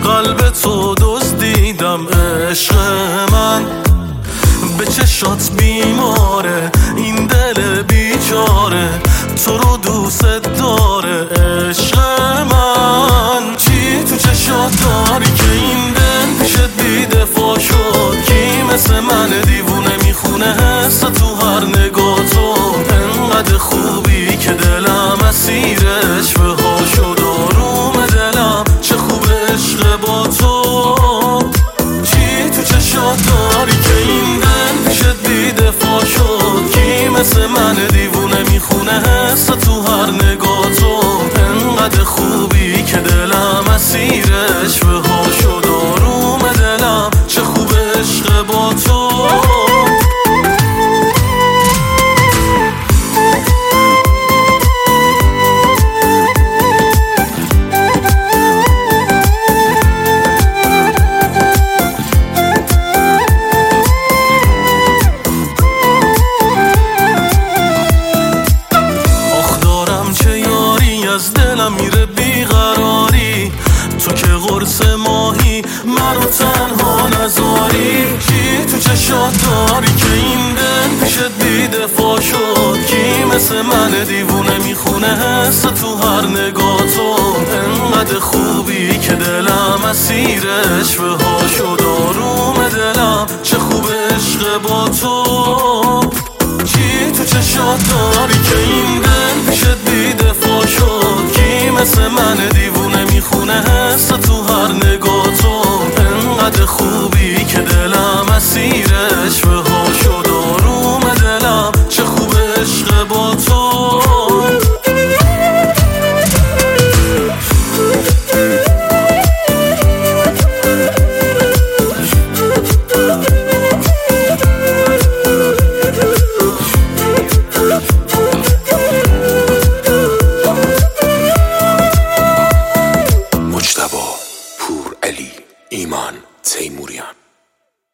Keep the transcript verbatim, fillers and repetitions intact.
قلب تو دزدیدم عشق من، به چشات بیماره این دل بیچاره، تو رو دوست داره عشق من. چی تو چشات داری که این دل پیشت بی دفاع شد؟ کی مثل من دیوونه میخونه حس تو هر نگاه تو؟ انقدر خوبی که دلم اسیرش به ها شد، آروم دلم چه خوب عشق با تو. چی تو چشات داری که این دل پیشت بی دفاع شد؟ کی مثل من دیوونه میخونه حس تو هر نگاه تو؟ انقدر خوبی که دلم اسیرش به ها شد، آروم دلم چه خوب عشق با تو. از دلم میره بیقراری، تو که قرص ماهی منو تنها نذاری. کی تو چشات داری که این دل پیشت بی دفاع شد؟ کی مثل من دیوونه میخونه حس تو هر نگاه تو؟ انقدر خوبی که دلم اسیرش به ها شد، آروم دلم چه خوب عشق با تو. چی تو چشات داری که این دل پیشت بی دفاع شد؟ کی مثل من دیوونه میخونه حس تو هر نگاه تو؟ انقدر خوبی که دلم اسیر